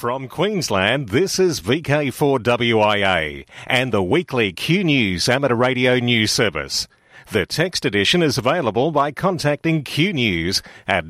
From Queensland, this is VK4WIA and the weekly Q News amateur radio news service. The text edition is available by contacting Q News at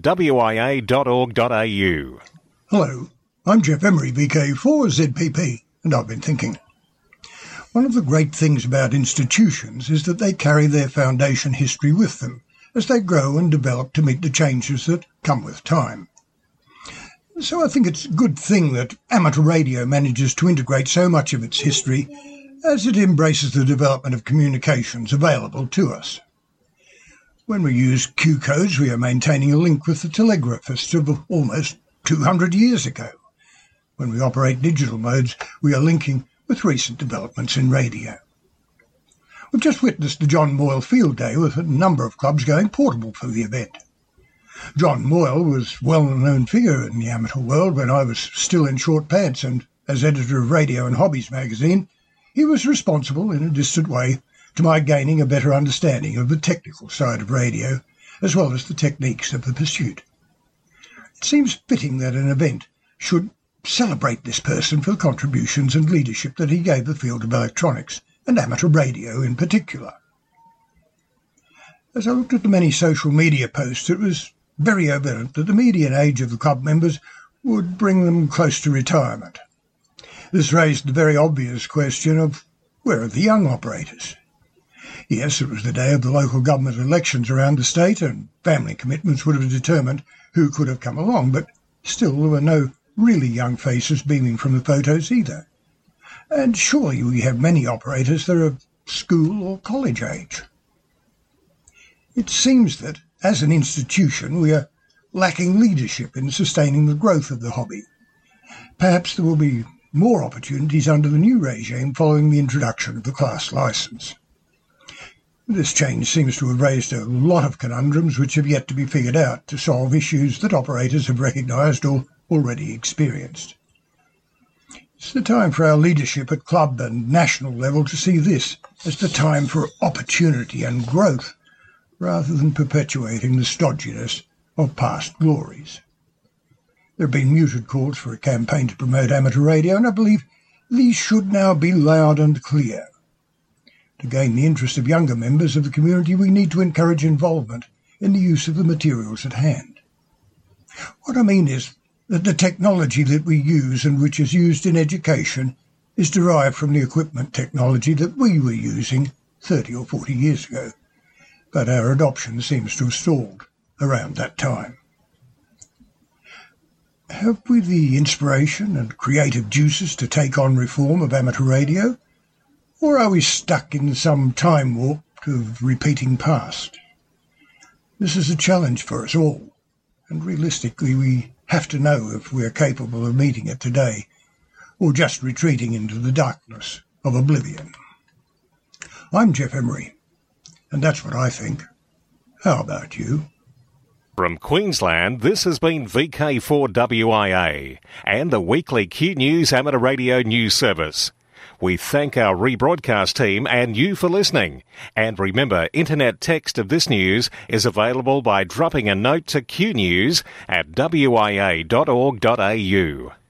wia.org.au. Hello, I'm Jeff Emery, VK4ZPP, and I've been thinking. One of the great things about institutions is that they carry their foundation history with them as they grow and develop to meet the changes that come with time. So I think it's a good thing that amateur radio manages to integrate so much of its history as it embraces the development of communications available to us. When we use Q codes, we are maintaining a link with the telegraphists of almost 200 years ago. When we operate digital modes, we are linking with recent developments in radio. We've just witnessed the John Moyle Field Day with a number of clubs going portable for the event. John Moyle was a well-known figure in the amateur world when I was still in short pants, and as editor of Radio and Hobbies magazine, he was responsible in a distant way to my gaining a better understanding of the technical side of radio, as well as the techniques of the pursuit. It seems fitting that an event should celebrate this person for the contributions and leadership that he gave the field of electronics, and amateur radio in particular. As I looked at the many social media posts, it was very evident that the median age of the club members would bring them close to retirement. This raised the very obvious question of where are the young operators? Yes, it was the day of the local government elections around the state, and family commitments would have determined who could have come along, but still there were no really young faces beaming from the photos either. And surely we have many operators that are of school or college age. It seems that, as an institution, we are lacking leadership in sustaining the growth of the hobby. Perhaps there will be more opportunities under the new regime following the introduction of the class licence. This change seems to have raised a lot of conundrums which have yet to be figured out to solve issues that operators have recognised or already experienced. It's the time for our leadership at club and national level to see this as the time for opportunity and growth, rather than perpetuating the stodginess of past glories. There have been muted calls for a campaign to promote amateur radio, and I believe these should now be loud and clear. To gain the interest of younger members of the community, we need to encourage involvement in the use of the materials at hand. What I mean is that the technology that we use and which is used in education is derived from the equipment technology that we were using 30 or 40 years ago, but our adoption seems to have stalled around that time. Have we the inspiration and creative juices to take on reform of amateur radio, or are we stuck in some time warp of repeating past? This is a challenge for us all, and realistically we have to know if we are capable of meeting it today, or just retreating into the darkness of oblivion. I'm Jeff Emery, and that's what I think. How about you? From Queensland, this has been VK4WIA and the weekly Q News amateur radio news service. We thank our rebroadcast team and you for listening. And remember, internet text of this news is available by dropping a note to Q News at wia.org.au.